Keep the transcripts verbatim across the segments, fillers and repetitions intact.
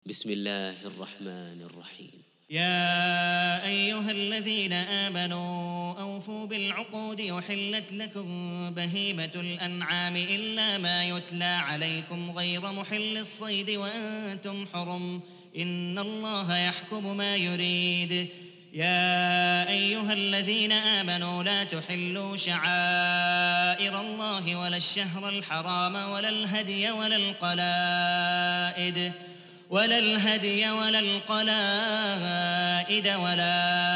بسم الله الرحمن الرحيم. يا أيها الذين آمنوا أوفوا بالعقود يحلت لكم بهيمة الأنعام إلا ما يتلى عليكم غير محل الصيد وأنتم حرم إن الله يحكم ما يريد. يا أيها الذين آمنوا لا تحلوا شعائر الله ولا الشهر الحرام ولا الهدي ولا القلائد ولا الهدي ولا القلائد ولا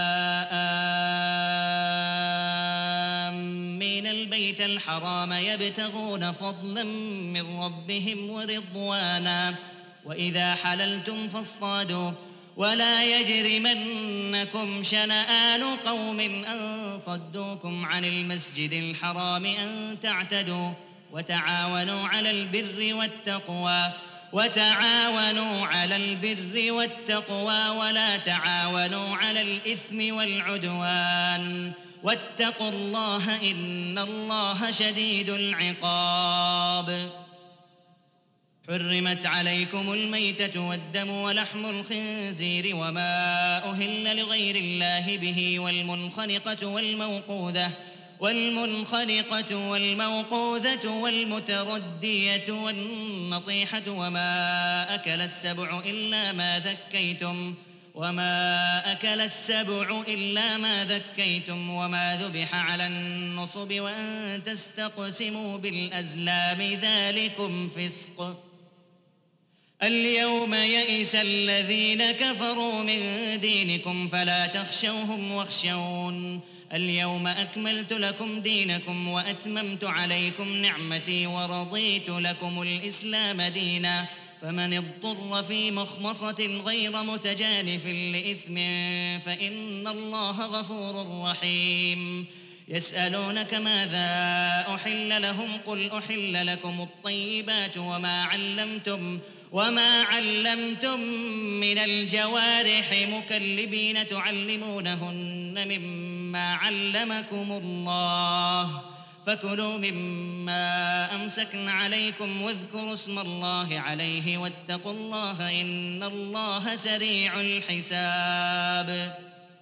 آمين البيت الحرام يبتغون فضلا من ربهم ورضوانا وإذا حللتم فاصطادوا ولا يجرمنكم شنآن قوم أن صدوكم عن المسجد الحرام أن تعتدوا وتعاونوا على البر والتقوى وتعاونوا على البر والتقوى ولا تعاونوا على الإثم والعدوان واتقوا الله إن الله شديد العقاب. حرمت عليكم الميتة والدم ولحم الخنزير وما أهل لغير الله به والمنخنقة والموقوذة والمنخنقة والموقوذة والمتردية والنطيحة وما أكل السبع إلا ما ذكيتم وما أكل السبع إلا ما ذكيتم وما ذبح على النصب وأن تستقسموا بالأزلام ذلكم فسق. اليوم يئس الذين كفروا من دينكم فلا تخشوهم واخشون. اليوم أكملت لكم دينكم وأتممت عليكم نعمتي ورضيت لكم الإسلام دينا فمن اضطر في مخمصة غير متجانف لإثم فإن الله غفور رحيم. يسألونك ماذا أحل لهم قل أحل لكم الطيبات وما علمتم وما علمتم من الجوارح مكلبين تعلمونهن مما علمكم الله فكلوا مما أمسكن عليكم واذكروا اسم الله عليه واتقوا الله إن الله سريع الحساب.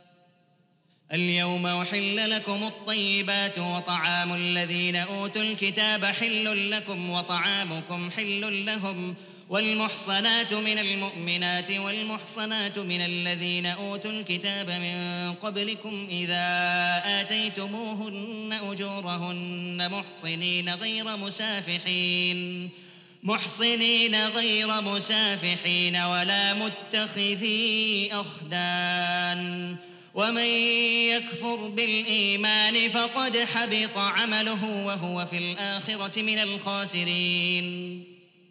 اليوم أحل لكم الطيبات وطعام الذين أوتوا الكتاب حل لكم وطعامكم حل لهم والمحصنات من المؤمنات والمحصنات من الذين أوتوا الكتاب من قبلكم إذا آتيتموهن أجورهن محصنين غير مسافحين محصنين غير مسافحين ولا متخذي أخدان ومن يكفر بالإيمان فقد حبط عمله وهو في الآخرة من الخاسرين.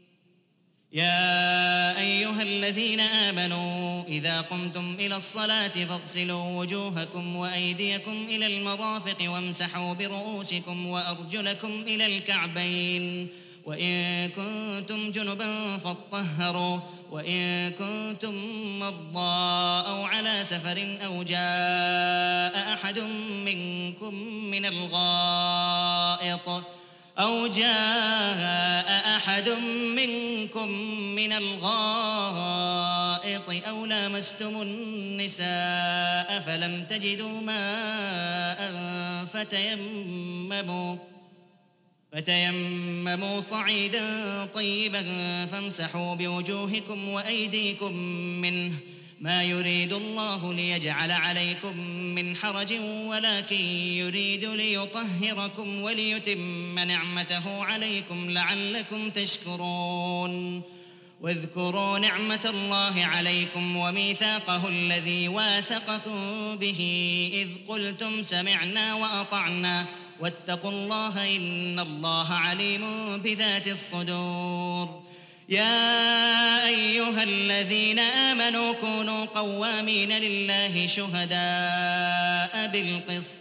يا أيها الذين آمنوا إذا قمتم إلى الصلاة فاغسلوا وجوهكم وأيديكم إلى المرافق وامسحوا برؤوسكم وأرجلكم إلى الكعبين وإن كنتم جنبا فاطهروا وإن كنتم مرضى أو على سفر أو جاء أحد منكم من الغائط أو جاء أحد منكم من الغائط أو لامستم النساء فلم تجدوا ماء فتيمموا فتيمموا صعيدا طيبا فامسحوا بوجوهكم وأيديكم منه ما يريد الله ليجعل عليكم من حرج ولكن يريد ليطهركم وليتم نعمته عليكم لعلكم تشكرون. واذكروا نعمة الله عليكم وميثاقه الذي واثقكم به إذ قلتم سمعنا وأطعنا واتقوا الله إن الله عليم بذات الصدور. يا أيها الذين آمنوا كونوا قوامين لله شهداء بالقسط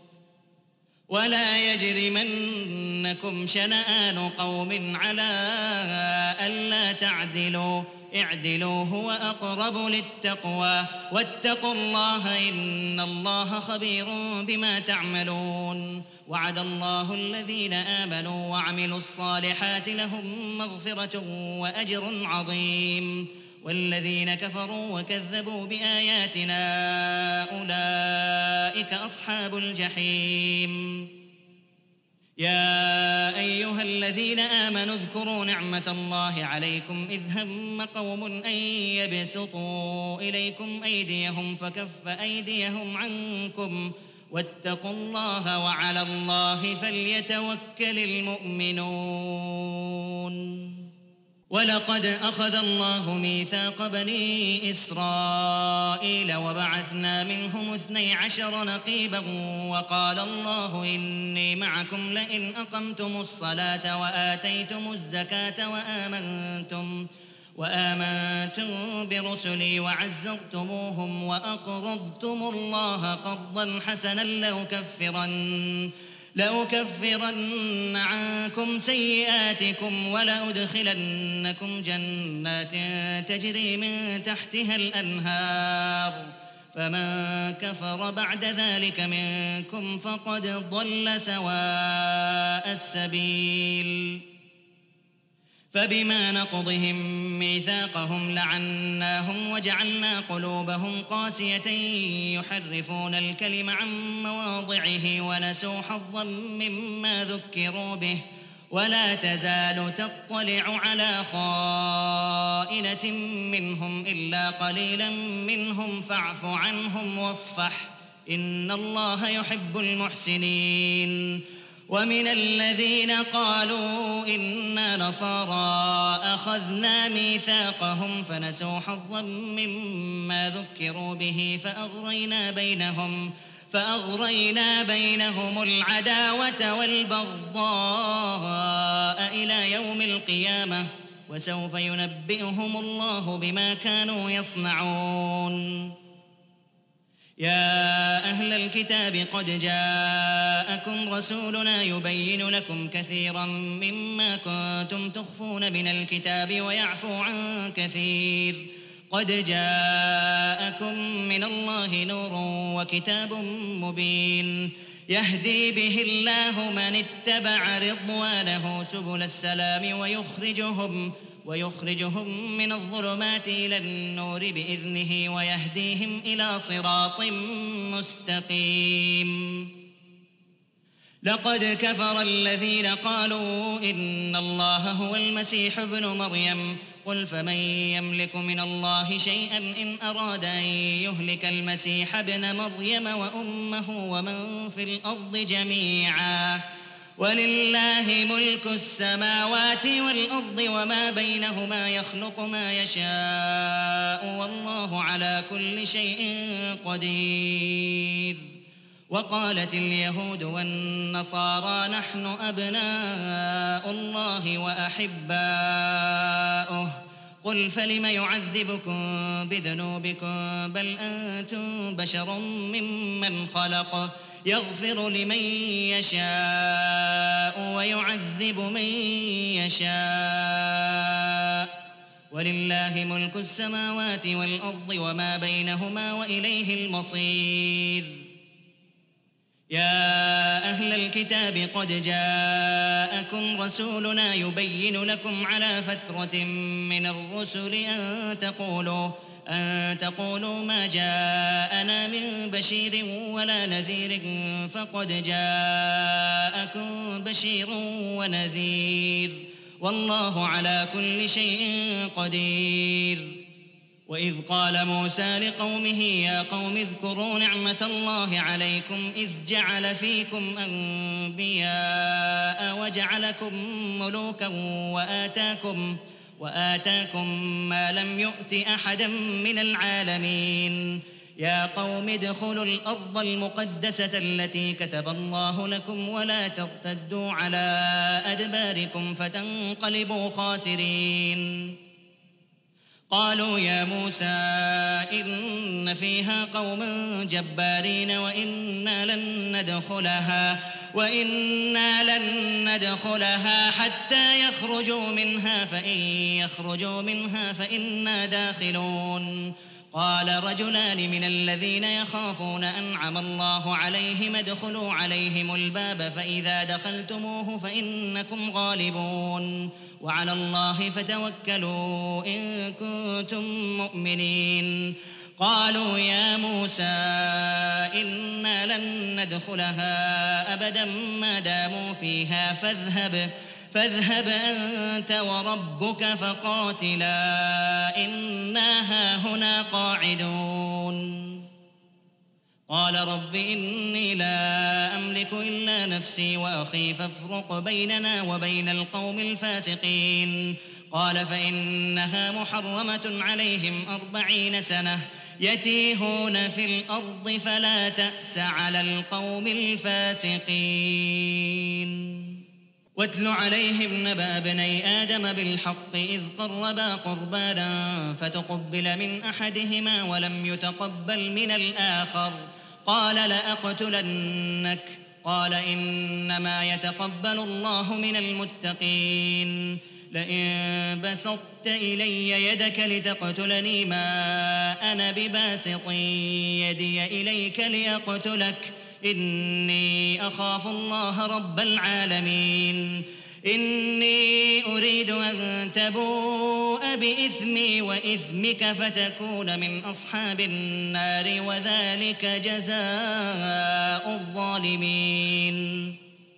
ولا يجرمنكم شنآن قوم على ألا تعدلوا اعدلوا هو أقرب للتقوى واتقوا الله إن الله خبير بما تعملون. وعد الله الذين آمنوا وعملوا الصالحات لهم مغفرة وأجر عظيم والذين كفروا وكذبوا بآياتنا أولئك أصحاب الجحيم. يا أيها الذين آمنوا اذكروا نعمة الله عليكم إذ هم قوم أن يبسطوا إليكم أيديهم فكف أيديهم عنكم واتقوا الله وعلى الله فليتوكل المؤمنون. ولقد أخذ الله ميثاق بني إسرائيل وبعثنا منهم اثني عشر نقيبا وقال الله إني معكم لئن أقمتم الصلاة وآتيتم الزكاة وآمنتم وآمنتم برسلي وعزرتموهم وأقرضتم الله قرضا حسنا لأكفرن لأكفرن عنكم سيئاتكم ولأدخلنكم جنات تجري من تحتها الأنهار فمن كفر بعد ذلك منكم فقد ضل سواء السبيل. فبما نقضهم ميثاقهم لعناهم وجعلنا قلوبهم قاسية يحرفون الكلم عن مواضعه ونسوا حظا مما ذكروا به ولا تزال تطلع على خائنة منهم إلا قليلا منهم فاعف عنهم واصفح إن الله يحب المحسنين. ومن الذين قالوا إنا نصارى أخذنا ميثاقهم فنسوا حظا مما ذكروا به فأغرينا بينهم فأغرينا بينهم العداوة والبغضاء إلى يوم القيامة وسوف ينبئهم الله بما كانوا يصنعون. يا أهل الكتاب قد جاءكم رسولنا يبين لكم كثيرا مما كنتم تخفون من الكتاب ويعفو عن كثير قد جاءكم من الله نور وكتاب مبين يهدي به الله من اتبع رضوانه سبل السلام ويخرجهم ويخرجهم من الظلمات إلى النور بإذنه ويهديهم إلى صراط مستقيم. لقد كفر الذين قالوا إن الله هو المسيح ابن مريم قل فمن يملك من الله شيئا إن أراد أن يهلك المسيح ابن مريم وأمه ومن في الأرض جميعا ولله ملك السماوات والأرض وما بينهما يخلق ما يشاء والله على كل شيء قدير. وقالت اليهود والنصارى نحن أبناء الله وأحباؤه قل فلم يعذبكم بذنوبكم بل أنتم بشر ممن خلق يغفر لمن يشاء ويعذب من يشاء ولله ملك السماوات والأرض وما بينهما وإليه المصير. يا أهل الكتاب قد جاءكم رسولنا يبين لكم على فترة من الرسل أن تقولوا أن تقولوا ما جاءنا من بشير ولا نذير فقد جاءكم بشير ونذير والله على كل شيء قدير. وإذ قال موسى لقومه يا قوم اذكروا نعمة الله عليكم إذ جعل فيكم أنبياء وجعلكم ملوكا وآتاكم وآتاكم ما لم يؤت أحدا من العالمين. يا قوم ادخلوا الأرض المقدسة التي كتب الله لكم ولا ترتدوا على أدباركم فتنقلبوا خاسرين. قالوا يا موسى إن فيها قوما جبارين وإنا لن ندخلها وإنا لن ندخلها حتى يخرجوا منها فإن يخرجوا منها فإنا داخلون. قال رجلان من الذين يخافون أنعم الله عليهم ادخلوا عليهم الباب فإذا دخلتموه فإنكم غالبون وعلى الله فتوكلوا إن كنتم مؤمنين. قالوا يا موسى إنا لن ندخلها أبدا ما داموا فيها فاذهب فاذهب أنت وربك فقاتلا إنا هاهنا قاعدون. قال رب إني لا أملك إلا نفسي وأخي فافرق بيننا وبين القوم الفاسقين. قال فإنها محرمة عليهم أربعين سنة يتيهون في الأرض فلا تأس على القوم الفاسقين. واتل عليهم نبأ ابني آدم بالحق إذ قربا قربانا فتقبل من أحدهما ولم يتقبل من الآخر قال لأقتلنك قال إنما يتقبل الله من المتقين. لئن بسطت إلي يدك لتقتلني ما أنا بباسط يدي إليك لأقتلك إني أخاف الله رب العالمين. إني أريد أن تبوء بإثمي وإثمك فتكون من أصحاب النار وذلك جزاء الظالمين.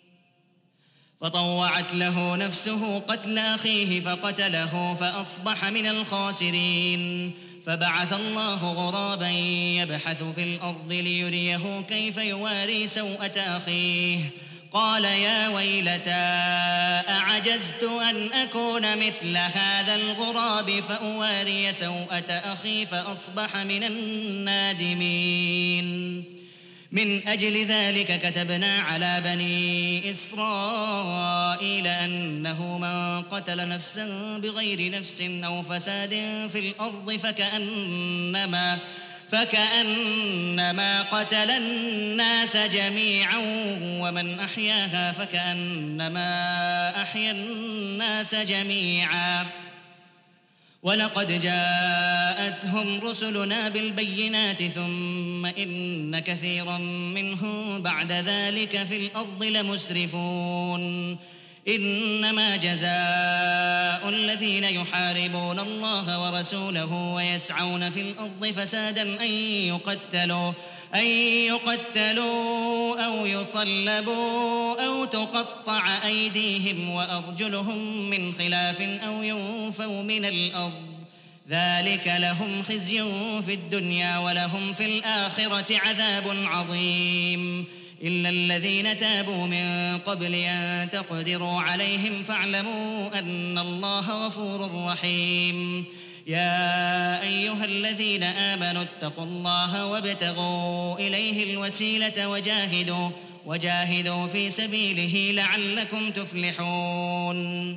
فطوعت له نفسه قتل أخيه فقتله فأصبح من الخاسرين. فبعث الله غرابا يبحث في الأرض ليريه كيف يواري سوءة أخيه قال يا ويلتى أعجزت أن أكون مثل هذا الغراب فأواري سوءة أخي فأصبح من النادمين. من أجل ذلك كتبنا على بني إسرائيل أنه من قتل نفسا بغير نفس أو فساد في الأرض فكأنما فكأنما قتل الناس جميعا ومن أحياها فكأنما أحيا الناس جميعا. ولقد جاءتهم رسلنا بالبينات ثم إن كثيرا منهم بعد ذلك في الأرض لمسرفون. إنما جزاء الذين يحاربون الله ورسوله ويسعون في الأرض فسادا أن يقتلوا أن يقتلوا أو يصلبوا أو تقطع أيديهم وأرجلهم من خلاف أو ينفوا من الأرض ذلك لهم خزي في الدنيا ولهم في الآخرة عذاب عظيم. إلا الذين تابوا من قبل أن تقدروا عليهم فاعلموا أن الله غفور رحيم. يا أيها الذين آمنوا اتقوا الله وابتغوا إليه الوسيلة وجاهدوا وجاهدوا في سبيله لعلكم تفلحون.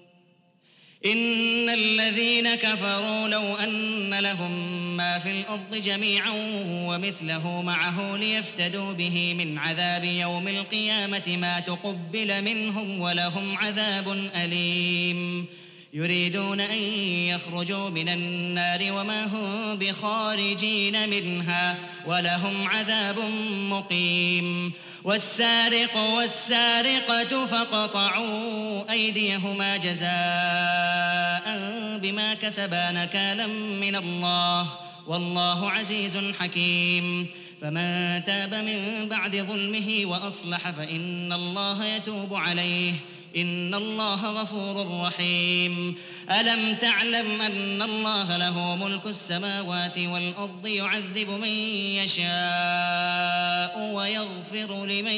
إن الذين كفروا لو أن لهم ما في الأرض جميعا ومثله معه ليفتدوا به من عذاب يوم القيامة ما تقبل منهم ولهم عذاب أليم. يريدون أن يخرجوا من النار وما هم بخارجين منها ولهم عذاب مقيم. والسارق والسارقة فاقطعوا أيديهما جزاء بما كسبا نكالا من الله والله عزيز حكيم. فمن تاب من بعد ظلمه وأصلح فإن الله يتوب عليه إن الله غفور رحيم. ألم تعلم أن الله له ملك السماوات والأرض يعذب من يشاء ويغفر لمن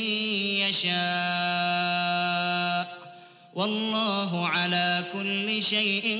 يشاء والله على كل شيء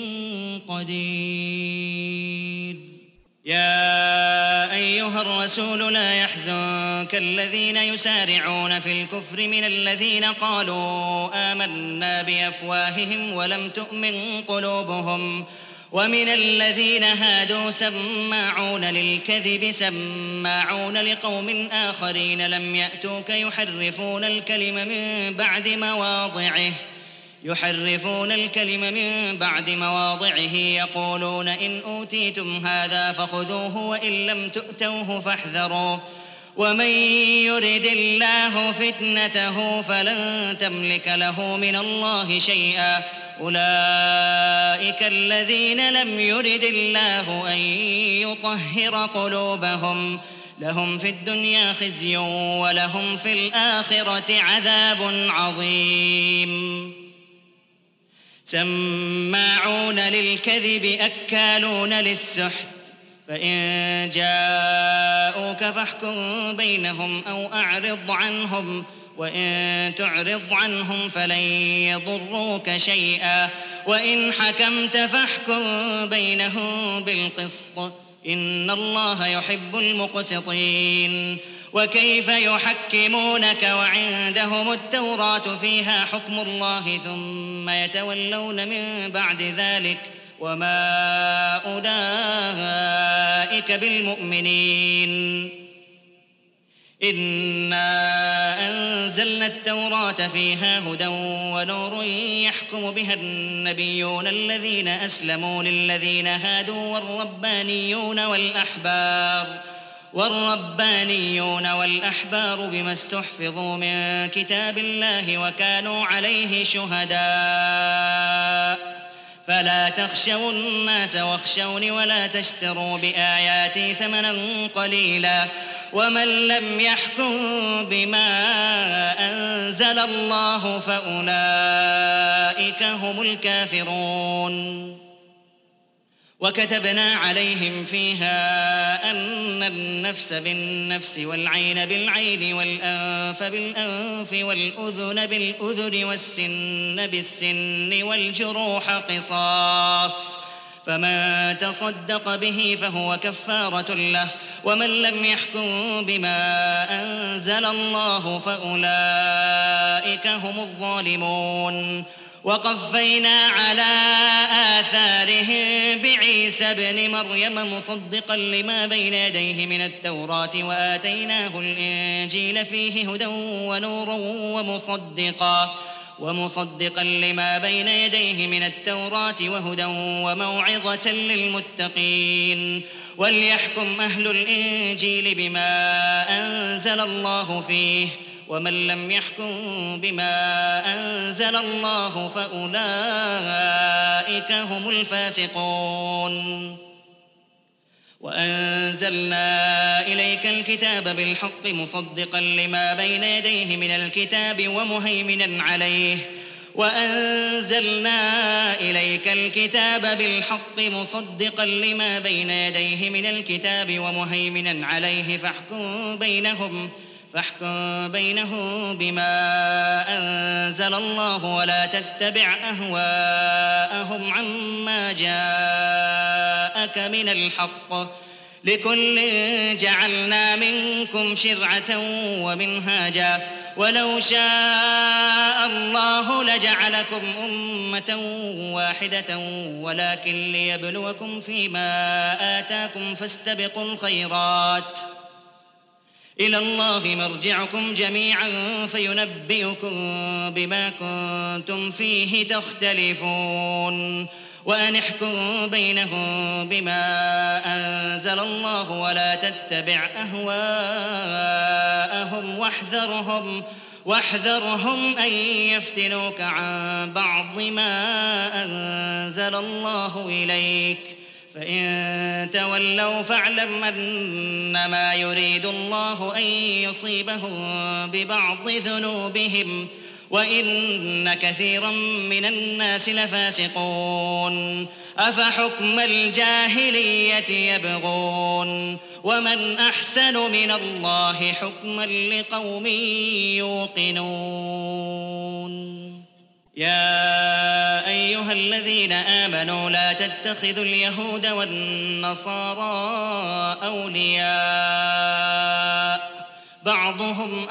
قدير. يا أيها الرسول لا يحزنك الذين يسارعون في الكفر من الذين قالوا آمنا بأفواههم ولم تؤمن قلوبهم ومن الذين هادوا سماعون للكذب سماعون لقوم آخرين لم يأتوك يحرفون الكلم من بعد مواضعه يحرفون الكلم من بعد مواضعه يقولون إن أوتيتم هذا فخذوه وإن لم تؤتوه فاحذروا ومن يرد الله فتنته فلن تملك له من الله شيئا أولئك الذين لم يرد الله أن يطهر قلوبهم لهم في الدنيا خزي ولهم في الآخرة عذاب عظيم سماعون للكذب أكالون للسحت فإن جاءوك فاحكم بينهم أو أعرض عنهم وإن تعرض عنهم فلن يضروك شيئا وإن حكمت فاحكم بينهم بالقسط إن الله يحب المقسطين وكيف يحكمونك وعندهم التوراة فيها حكم الله ثم يتولون من بعد ذلك وما أولئك بالمؤمنين إنا أنزلنا التوراة فيها هدى ونور يحكم بها النبيون الذين أسلموا للذين هادوا والربانيون والأحبار والربانيون والأحبار بما استحفظوا من كتاب الله وكانوا عليه شهداء فلا تخشوا الناس واخشوني ولا تشتروا بآياتي ثمنا قليلا ومن لم يحكم بما أنزل الله فأولئك هم الكافرون وكتبنا عليهم فيها أن النفس بالنفس والعين بالعين والأنف بالأنف والأذن بالأذن والسن بالسن والجروح قصاص فمن تصدق به فهو كفارة له ومن لم يحكم بما أنزل الله فأولئك هم الظالمون وقفينا على آثارهم بعيسى ابن مريم مصدقا لما بين يديه من التوراة وآتيناه الإنجيل فيه هدى ونور ومصدقا ومصدقا لما بين يديه من التوراة وهدى وموعظة للمتقين وليحكم أهل الإنجيل بما أنزل الله فيه ومن لم يحكم بما أنزل الله فأولئك هم الفاسقون وأنزلنا إليك الكتاب بالحق مصدقا لما بين يديه من الكتاب ومهيمنا عليه وأنزلنا إليك الكتاب بالحق مصدقا لما بين يديه من الكتاب ومهيمنا عليه فاحكم بينهم فاحكم بينهم بما أنزل الله ولا تتبع أهواءهم عما جاءك من الحق لكل جعلنا منكم شرعة ومنهاجا ولو شاء الله لجعلكم أمة واحدة ولكن ليبلوكم فيما آتاكم فاستبقوا الخيرات إلى الله مرجعكم جميعا فينبئكم بما كنتم فيه تختلفون وأن احكم بينهم بما أنزل الله ولا تتبع أهواءهم واحذرهم واحذرهم أن يفتنوك عن بعض ما أنزل الله إليك فإن تولوا فاعلم أنما يريد الله أن يصيبهم ببعض ذنوبهم وإن كثيرا من الناس لفاسقون أفحكم الجاهلية يبغون ومن أحسن من الله حكما لقوم يوقنون يا أيها الذين آمنوا لا تتخذوا اليهود والنصارى أولياء بعضهم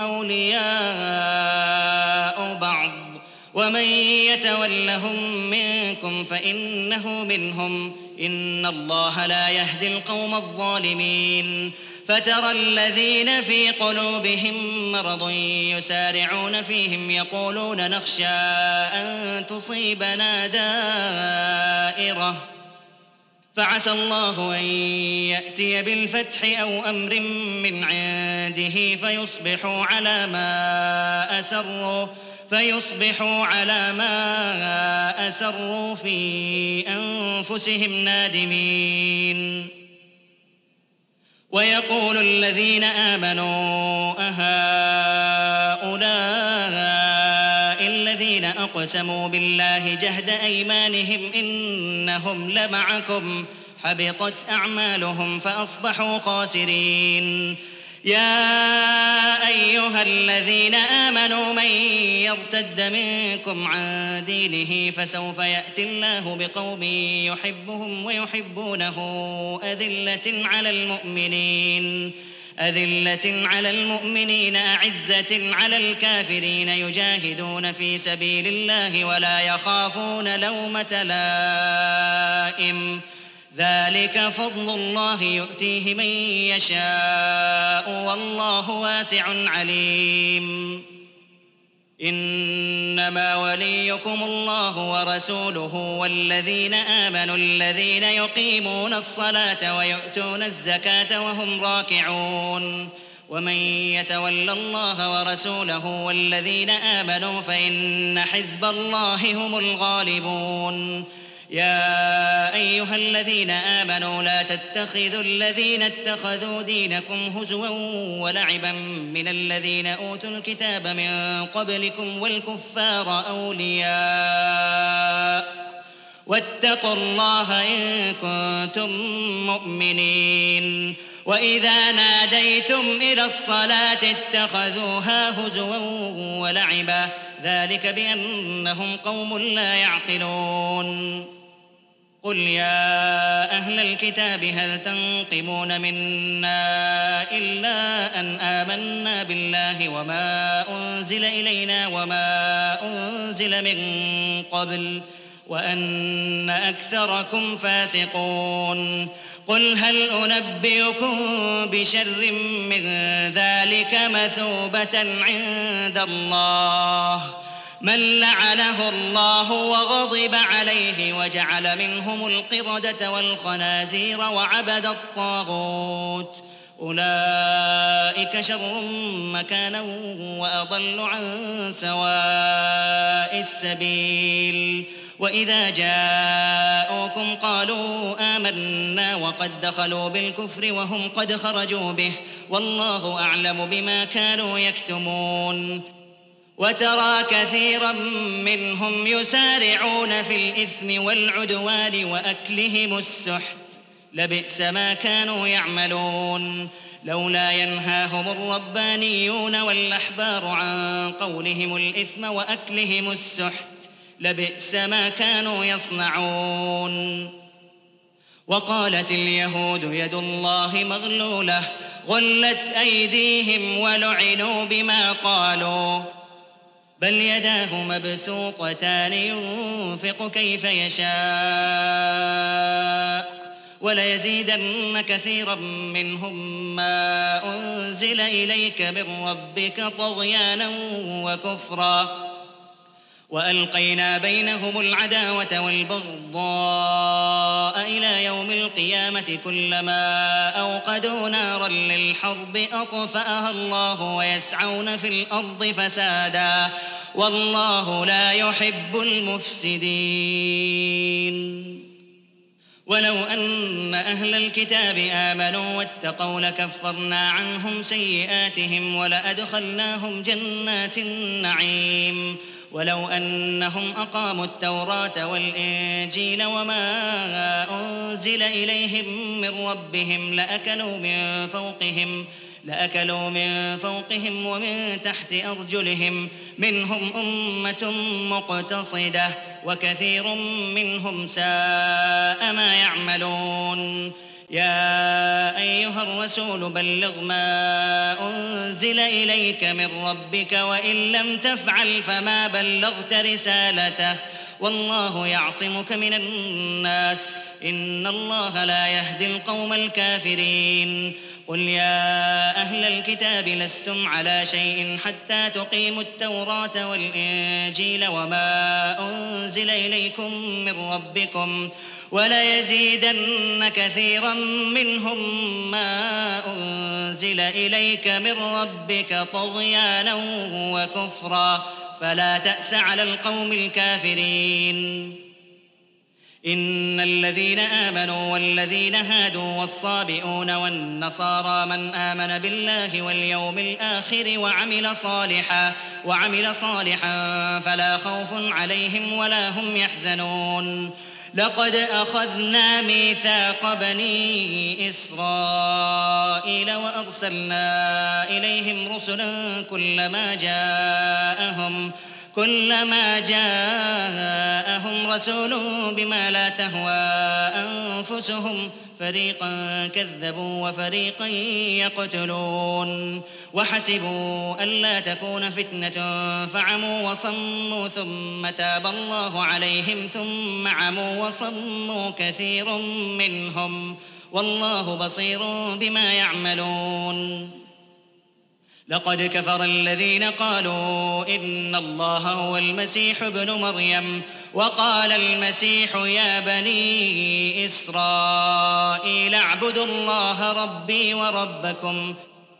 أولياء بعض ومن يتولهم منكم فإنه منهم إن الله لا يهدي القوم الظالمين فترى الذين في قلوبهم مرض يسارعون فيهم يقولون نخشى أن تصيبنا دائرة فعسى الله أن يأتي بالفتح أو أمر من عنده فيصبحوا على ما أسروا فيصبحوا على ما أسروا في أنفسهم نادمين. ويقول الذين آمنوا أهؤلاء الذين أقسموا بالله جهد أيمانهم إنهم لمعكم حبطت أعمالهم فأصبحوا خاسرين. يا أيها الذين آمنوا من يرتد منكم عن دينه فسوف يأتي الله بقوم يحبهم ويحبونه أذلة على المؤمنين أذلة على المؤمنين أعزة على الكافرين يجاهدون في سبيل الله ولا يخافون لومة لائم ذلك فضل الله يؤتيه من يشاء والله واسع عليم. إنما وليكم الله ورسوله والذين آمنوا الذين يقيمون الصلاة ويؤتون الزكاة وهم راكعون ومن يتول الله ورسوله والذين آمنوا فإن حزب الله هم الغالبون. يا أيها الذين آمنوا لا تتخذوا الذين اتخذوا دينكم هزوا ولعبا من الذين أوتوا الكتاب من قبلكم والكفار أولياء واتقوا الله إن كنتم مؤمنين. وإذا ناديتم إلى الصلاة اتخذوها هزوا ولعبا ذلك بأنهم قوم لا يعقلون. قل يا أهل الكتاب هل تنقمون منا إلا أن آمنا بالله وما أنزل إلينا وما أنزل من قبل وأن أكثركم فاسقون. قل هل أنبئكم بشر من ذلك مثوبة عند الله من لعنه الله وغضب عليه وجعل منهم القردة والخنازير وعبد الطاغوت أولئك شر مكانا وأضل عن سواء السبيل. وإذا جاءوكم قالوا آمنا وقد دخلوا بالكفر وهم قد خرجوا به والله أعلم بما كانوا يكتمون. وترى كثيرا منهم يسارعون في الإثم والعدوان وأكلهم السحت لبئس ما كانوا يعملون. لولا ينهاهم الربانيون والأحبار عن قولهم الإثم وأكلهم السحت لبئس ما كانوا يصنعون. وقالت اليهود يد الله مغلولة غلت أيديهم ولعنوا بما قالوا بل يداه مبسوطتان ينفق كيف يشاء وليزيدن كثيرا منهم ما أنزل إليك من ربك طغيانا وكفرا وألقينا بينهم العداوة والبغضاء إلى يوم القيامة كلما أوقدوا نارا للحرب أطفأها الله ويسعون في الأرض فسادا والله لا يحب المفسدين. ولو أن أهل الكتاب آمنوا واتقوا لكفرنا عنهم سيئاتهم ولأدخلناهم جنات النعيم. ولو أنهم أقاموا التوراة والإنجيل وما أنزل إليهم من ربهم لأكلوا من فوقهم لأكلوا من فوقهم ومن تحت أرجلهم منهم أمة مقتصدة وكثير منهم ساء ما يعملون. يا أيها الرسول بلغ ما أنزل إليك من ربك وإن لم تفعل فما بلغت رسالته والله يعصمك من الناس إن الله لا يهدي القوم الكافرين. قل يا أهل الكتاب لستم على شيء حتى تقيموا التوراة والإنجيل وما أنزل إليكم من ربكم وليزيدن كثيرا منهم ما أنزل إليك من ربك طغيانا وكفرا فلا تأس على القوم الكافرين. إن الذين آمنوا والذين هادوا والصابئون والنصارى من آمن بالله واليوم الآخر وعمل صالحا وعمل صالحا فلا خوف عليهم ولا هم يحزنون. لقد أخذنا ميثاق بني إسرائيل وأرسلنا إليهم رسلا كلما جاءهم كلما جاءهم رسول بما لا تهوى أنفسهم فريقا كذبوا وفريقا يقتلون وحسبوا ألا تكون فتنة فعموا وصموا ثم تاب الله عليهم ثم عموا وصموا كثير منهم والله بصير بما يعملون. لقد كفر الذين قالوا إن الله هو المسيح ابن مريم وقال المسيح يا بني إسرائيل اعبدوا الله ربي وربكم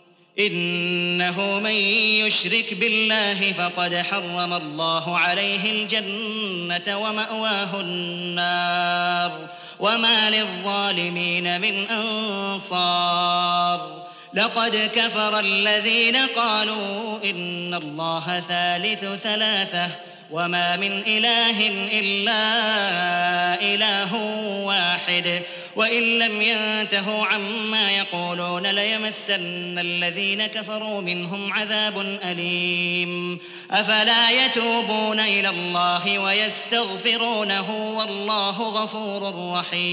إنه من يشرك بالله فقد حرم الله عليه الجنة ومأواه النار وما للظالمين من أنصار. لقد كفر الذين قالوا إن الله ثالث ثلاثة وما من إله إلا إله واحد وإن لم ينتهوا عما يقولون ليمسن الذين كفروا منهم عذاب أليم. أفلا يتوبون إلى الله ويستغفرونه والله غفور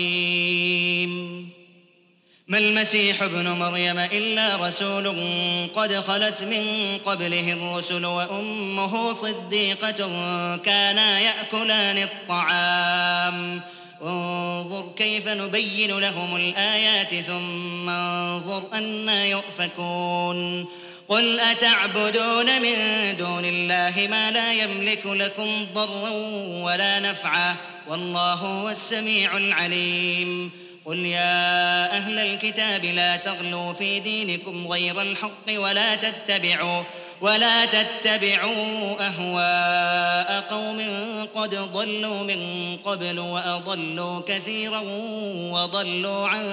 رحيم. ما المسيح ابن مريم إلا رسول قد خلت من قبله الرسل وأمه صديقة كانا يأكلان الطعام انظر كيف نبين لهم الآيات ثم انظر أنى يؤفكون. قل أتعبدون من دون الله ما لا يملك لكم ضرا ولا نفعا والله هو السميع العليم. قل يا أهل الكتاب لا تغلوا في دينكم غير الحق ولا تتبعوا ولا تتبعوا أهواء قوم قد ضلوا من قبل وأضلوا كثيرا وضلوا عن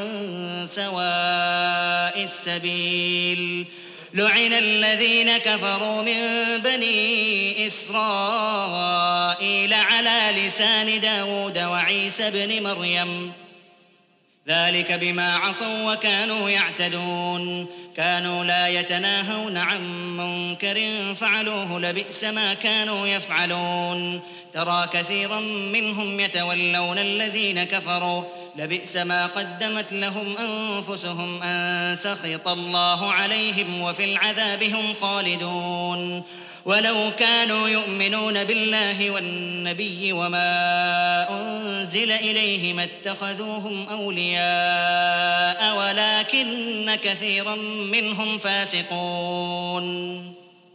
سواء السبيل. لعن الذين كفروا من بني إسرائيل على لسان داود وعيسى بن مريم ذلك بما عصوا وكانوا يعتدون. كانوا لا يتناهون عن منكر فعلوه لبئس ما كانوا يفعلون. ترى كثيرا منهم يتولون الذين كفروا لبئس ما قدمت لهم أنفسهم أن سخط الله عليهم وفي العذاب هم خالدون. ولو كانوا يؤمنون بالله والنبي وما أنزل إليه ما اتخذوهم أولياء ولكن كثيرا منهم فاسقون.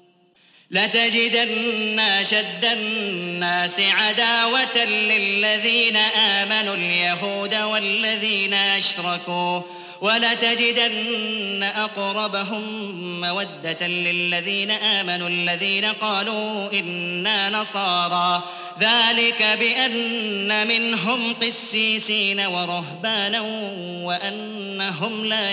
لتجدن أشد الناس عداوة للذين آمنوا اليهود والذين أشركوا ولتجدن أقربهم مودة للذين آمنوا الذين قالوا إنا نصارى ذلك بأن منهم قسيسين ورهبانا وأنهم لا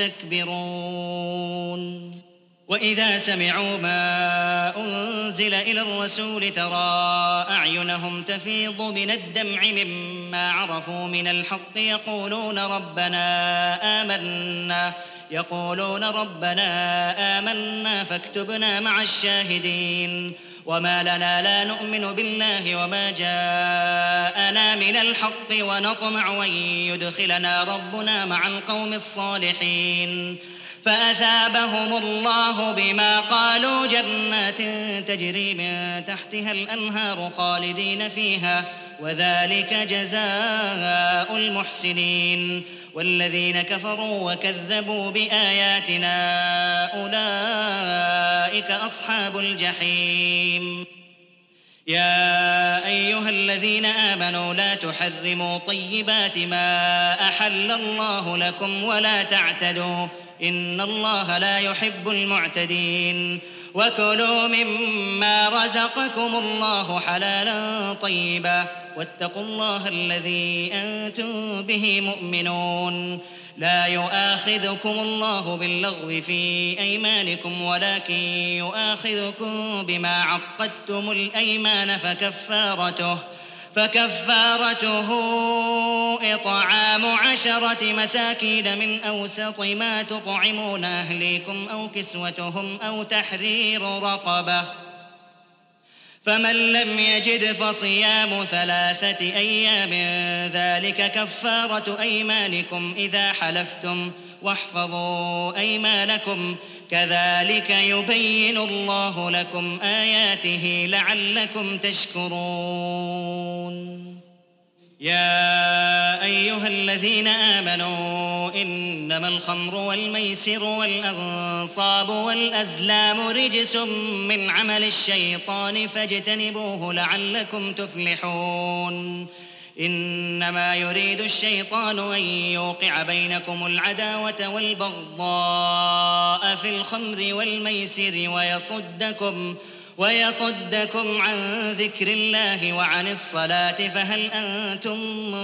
يستكبرون. وإذا سمعوا ما أنزل إلى الرسول ترى أعينهم تفيض من الدمع مما عرفوا من الحق يقولون ربنا آمنا يقولون ربنا آمنا فاكتبنا مع الشاهدين. وما لنا لا نؤمن بالله وما جاءنا من الحق ونطمع أن يدخلنا ربنا مع القوم الصالحين. فأثابهم الله بما قالوا جنات تجري من تحتها الأنهار خالدين فيها وذلك جزاء المحسنين. والذين كفروا وكذبوا بآياتنا أولئك أصحاب الجحيم. يا أيها الذين آمنوا لا تحرموا طيبات ما أحل الله لكم ولا تعتدوا إن الله لا يحب المعتدين. وكلوا مما رزقكم الله حلالا طيبا واتقوا الله الذي أنتم به مؤمنون. لا يؤاخذكم الله باللغو في أيمانكم ولكن يؤاخذكم بما عقدتم الأيمان فكفارته فكفارته إطعام عشرة مساكين من أوسط ما تطعمون أهليكم أو كسوتهم أو تحرير رقبة فمن لم يجد فصيام ثلاثة أيام ذلك كفارة أيمانكم إذا حلفتم واحفظوا أيمانكم كذلك يبين الله لكم آياته لعلكم تشكرون. يا أيها الذين آمنوا إنما الخمر والميسر والأنصاب والأزلام رجس من عمل الشيطان فاجتنبوه لعلكم تفلحون. إنما يريد الشيطان أن يوقع بينكم العداوة والبغضاء في الخمر والميسر ويصدكم ويصدكم عن ذكر الله وعن الصلاة فهل أنتم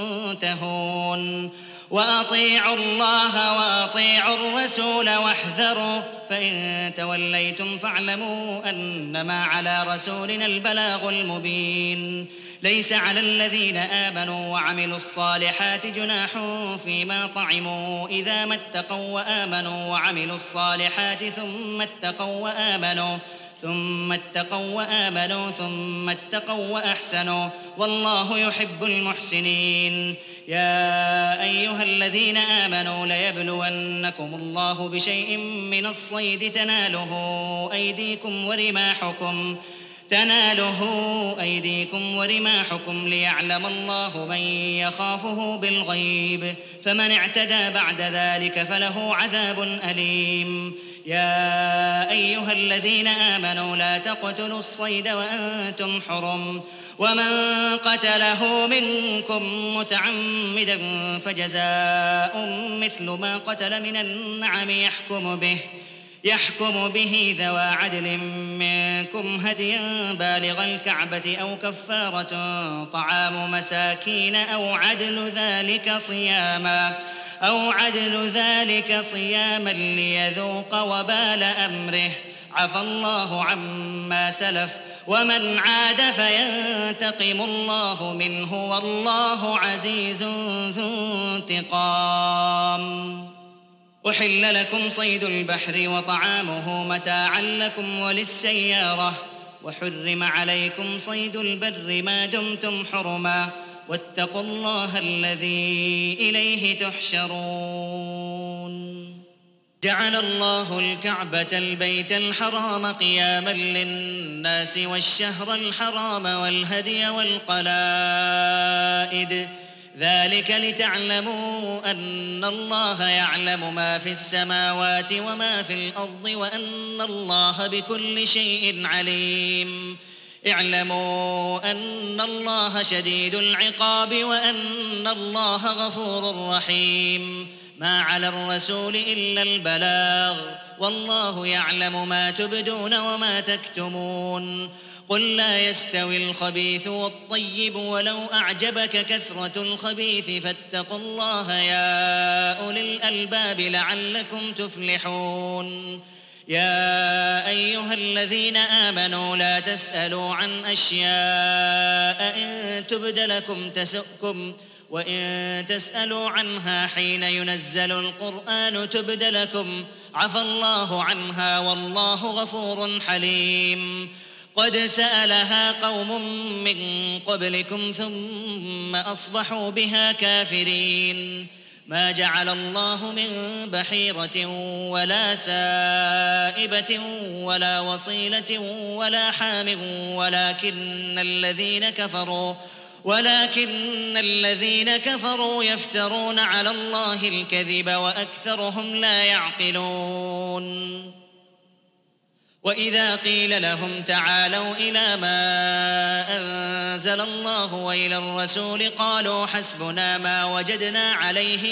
منتهون. وأطيعوا الله وأطيعوا الرسول واحذروا فإن توليتم فاعلموا أنما على رسولنا البلاغ المبين. ليس على الذين آمنوا وعملوا الصالحات جناح فيما طعموا إذا ما اتقوا وآمنوا وعملوا الصالحات ثم اتقوا وآمنوا ثم اتقوا وآمنوا ثم اتقوا وأحسنوا والله يحب المحسنين. يا أيها الذين آمنوا ليبلونكم الله بشيء من الصيد تناله أيديكم ورماحكم تناله أيديكم ورماحكم ليعلم الله من يخافه بالغيب فمن اعتدى بعد ذلك فله عذاب أليم. يا أيها الذين آمنوا لا تقتلوا الصيد وأنتم حرم ومن قتله منكم متعمدا فجزاء مثل ما قتل من النعم يحكم به يحكم به ذوى عدل منكم هديا بالغ الكعبة أو كفارة طعام مساكين أو عدل ذلك صياما أو عدل ذلك صياما ليذوق وبال أمره عفى الله عما سلف ومن عاد فينتقم الله منه والله عزيز ذو انتقام. أحل لكم صيد البحر وطعامه متاعا لكم وللسيارة وحرم عليكم صيد البر ما دمتم حرما واتقوا الله الذي إليه تحشرون. جعل الله الكعبة البيت الحرام قياما للناس والشهر الحرام والهدي والقلائد ذلك لتعلموا أن الله يعلم ما في السماوات وما في الأرض وأن الله بكل شيء عليم. اعلموا أن الله شديد العقاب وأن الله غفور رحيم. ما على الرسول إلا البلاغ والله يعلم ما تبدون وما تكتمون. قل لا يستوي الخبيث والطيب ولو أعجبك كثرة الخبيث فاتقوا الله يا أولي الألباب لعلكم تفلحون. يا أيها الذين آمنوا لا تسألوا عن أشياء إن تبد لكم تسؤكم وإن تسألوا عنها حين ينزل القرآن تبد لكم عفى الله عنها والله غفور حليم. قد سألها قوم من قبلكم ثم أصبحوا بها كافرين. ما جعل الله من بحيرة ولا سائبة ولا وصيلة ولا حام ولكن الذين كفروا ولكن الذين كفروا يفترون على الله الكذب وأكثرهم لا يعقلون وإذا قيل لهم تعالوا إلى ما أنزل الله وإلى الرسول قالوا حسبنا ما وجدنا عليه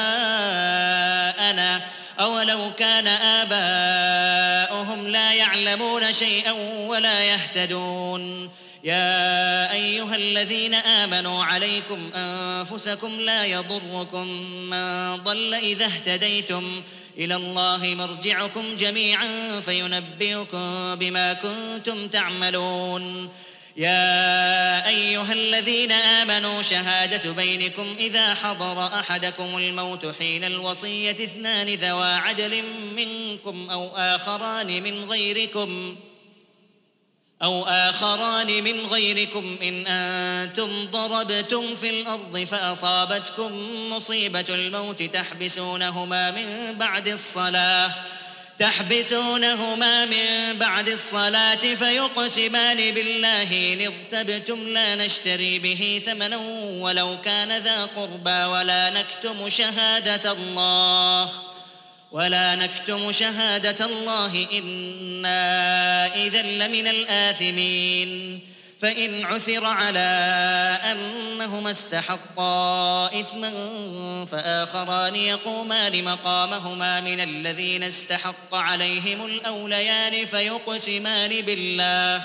آباءنا أولو كان آباؤهم لا يعلمون شيئا ولا يهتدون يا أيها الذين آمنوا عليكم أنفسكم لا يضركم من ضل إذا اهتديتم إلى الله مرجعكم جميعا فينبئكم بما كنتم تعملون يا أيها الذين آمنوا شهادة بينكم إذا حضر أحدكم الموت حين الوصية اثنان ذوى عدل منكم أو آخران من غيركم أو آخران من غيركم إن أنتم ضربتم في الأرض فأصابتكم مصيبة الموت تحبسونهما من بعد الصلاة تحبسونهما من بعد الصلاة فيقسمان بالله إن ارتبتم لا نشتري به ثمنا ولو كان ذا قربى ولا نكتم شهادة الله ولا نكتم شهادة الله إنا إذا لمن الآثمين فإن عثر على أنهما استحقا إثما فآخران يقومان مقامهما من الذين استحق عليهم الأوليان فيقسمان بالله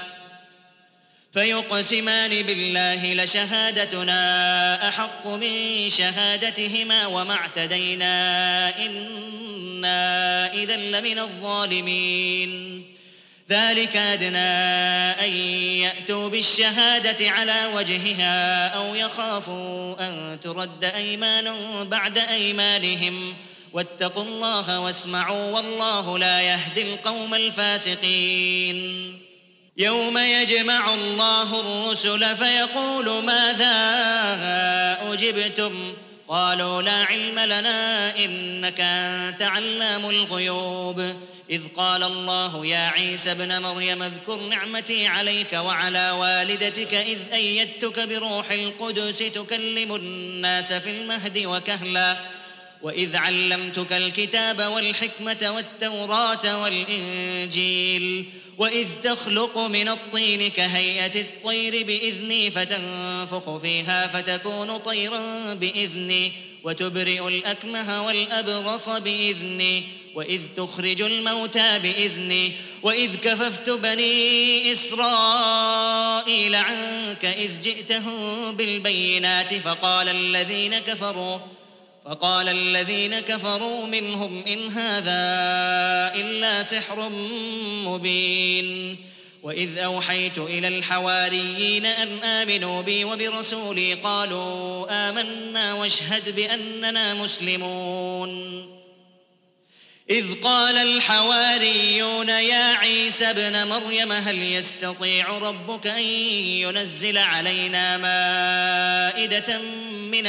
فيقسمان بالله لشهادتنا أحق من شهادتهما وما اعتدينا إنا إذا لمن الظالمين ذلك أدنى أن يأتوا بالشهادة على وجهها أو يخافوا أن ترد أيمان بعد أيمانهم واتقوا الله واسمعوا والله لا يهدي القوم الفاسقين يوم يجمع الله الرسل فيقول ماذا أجبتم قالوا لا علم لنا إنك أنت علام الغيوب إذ قال الله يا عيسى ابن مريم اذكر نعمتي عليك وعلى والدتك إذ أيدتك بروح القدس تكلم الناس في المهد وكهلا وإذ علمتك الكتاب والحكمة والتوراة والإنجيل وإذ تخلق من الطين كهيئة الطير بإذني فتنفخ فيها فتكون طيرا بإذني وتبرئ الأكمه والأبرص بإذني وإذ تخرج الموتى بإذني وإذ كففت بني إسرائيل عنك إذ جئتهم بالبينات فقال الذين كفروا فقال الذين كفروا منهم إن هذا إلا سحر مبين وإذ أوحيت إلى الحواريين أن آمنوا بي وبرسولي قالوا آمنا واشهد بأننا مسلمون إذ قال الحواريون يا عيسى ابن مريم هل يستطيع ربك أن ينزل علينا مائدة من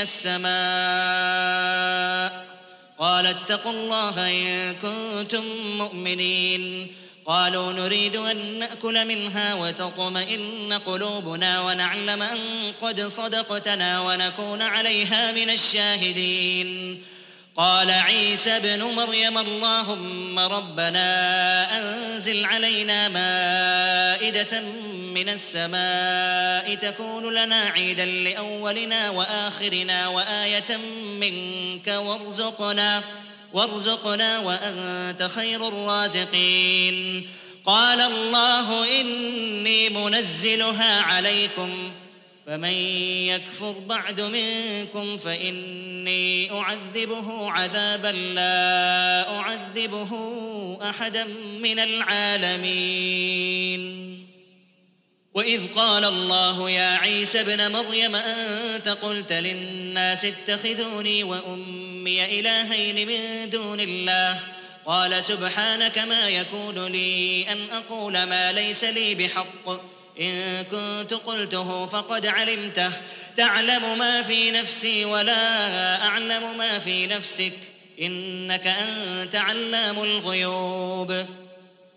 السماء قال اتقوا الله إن كنتم مؤمنين قالوا نريد أن نأكل منها وتطمئن قلوبنا ونعلم أن قد صدقتنا ونكون عليها من الشاهدين قال عيسى ابن مريم اللهم ربنا أنزل علينا مائدة من السماء تكون لنا عيدا لأولنا وآخرنا وآية منك وارزقنا وارزقنا وأنت خير الرازقين قال الله إني منزلها عليكم فمن يكفر بعد منكم فإني أعذبه عذابا لا أعذبه أحدا من العالمين وإذ قال الله يا عيسى ابن مريم أنت قلت للناس اتخذوني وأمي إلهين من دون الله قال سبحانك ما يكون لي أن أقول ما ليس لي بحق إن كنت قلته فقد علمته تعلم ما في نفسي ولا أعلم ما في نفسك إنك أنت علام الغيوب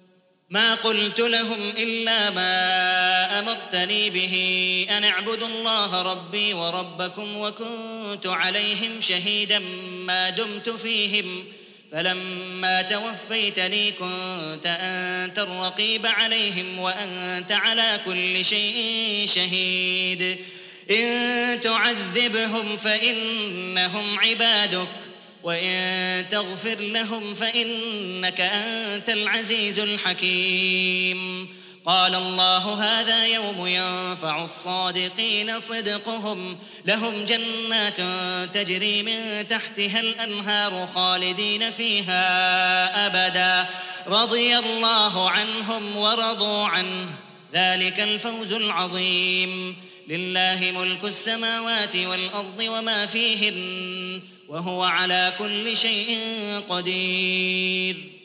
ما قلت لهم إلا ما أمرتني به أن اعبدوا الله ربي وربكم وكنت عليهم شهيدا ما دمت فيهم فلما توفيتني كنت أنت الرقيب عليهم وأنت على كل شيء شهيد إن تعذبهم فإنهم عبادك وإن تغفر لهم فإنك أنت العزيز الحكيم قال الله هذا يوم ينفع الصادقين صدقهم لهم جنات تجري من تحتها الأنهار خالدين فيها أبدا رضي الله عنهم ورضوا عنه ذلك الفوز العظيم لله ملك السماوات والأرض وما فيهن وهو على كل شيء قدير